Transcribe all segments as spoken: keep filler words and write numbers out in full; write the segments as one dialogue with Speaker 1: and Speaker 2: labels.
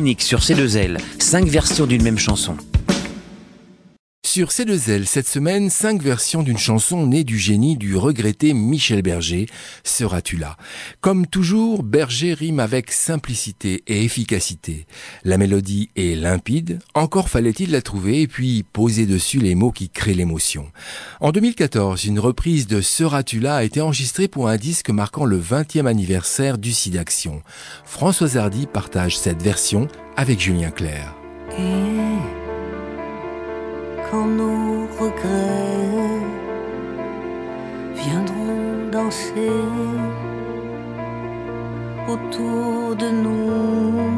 Speaker 1: unique sur C deux L, cinq versions d'une même chanson.
Speaker 2: Sur C deux L, cette semaine, cinq versions d'une chanson née du génie du regretté Michel Berger, Seras-tu là? Comme toujours, Berger rime avec simplicité et efficacité. La mélodie est limpide, encore fallait-il la trouver et puis poser dessus les mots qui créent l'émotion. En deux mille quatorze, une reprise de Seras-tu là a été enregistrée pour un disque marquant le vingtième anniversaire du SIDAction. Françoise Hardy partage cette version avec Julien Clerc.
Speaker 3: Et quand nos regrets viendront danser autour de nous,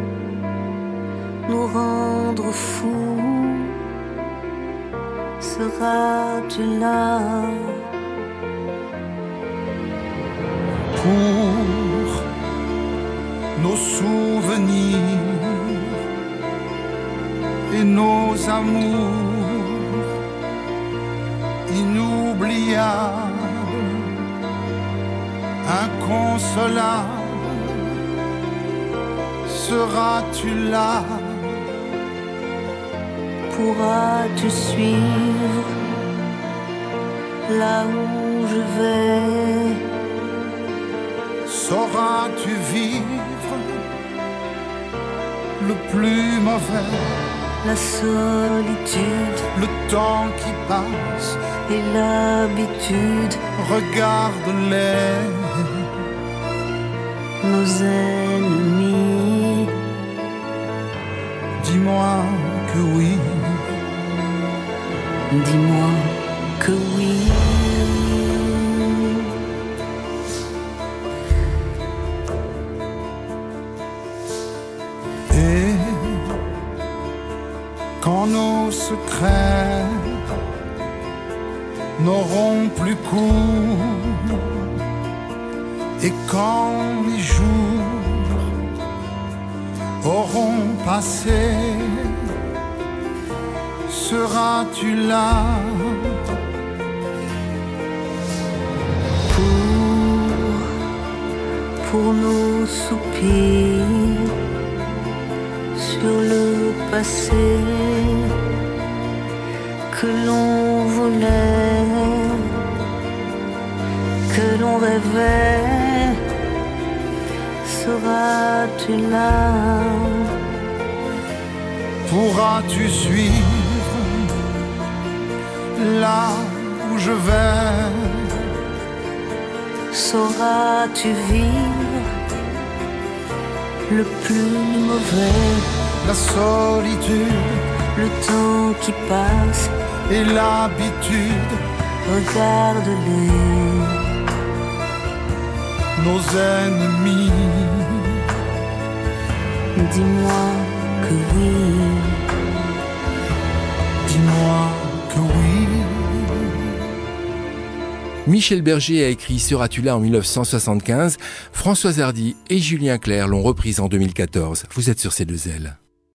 Speaker 3: nous rendre fous, seras-tu là
Speaker 4: pour nos souvenirs et nos amours inoubliables, inconsolables, seras-tu là?
Speaker 3: Pourras-tu suivre là où je vais?
Speaker 4: Sauras-tu vivre le plus mauvais?
Speaker 3: La solitude,
Speaker 4: le temps qui passe
Speaker 3: et l'habitude,
Speaker 4: regarde-les,
Speaker 3: nos ennemis.
Speaker 4: Dis-moi que oui,
Speaker 3: dis-moi que oui.
Speaker 4: Et quand nos secrets n'auront plus cours, et quand les jours auront passé, seras-tu là?
Speaker 3: Pour, pour nos soupirs sur le passé que l'on voulait, que l'on rêvait, seras-tu là?
Speaker 4: Pourras-tu suivre là où je vais?
Speaker 3: Sauras-tu vivre le plus mauvais?
Speaker 4: La solitude,
Speaker 3: le temps qui passe
Speaker 4: et l'habitude,
Speaker 3: regarde-les,
Speaker 4: nos ennemis.
Speaker 3: Dis-moi que oui,
Speaker 4: dis-moi que oui.
Speaker 2: Michel Berger a écrit Seras-tu là en dix-neuf cent soixante-quinze. Françoise Hardy et Julien Clerc l'ont reprise en deux mille quatorze. Vous êtes sur C deux L.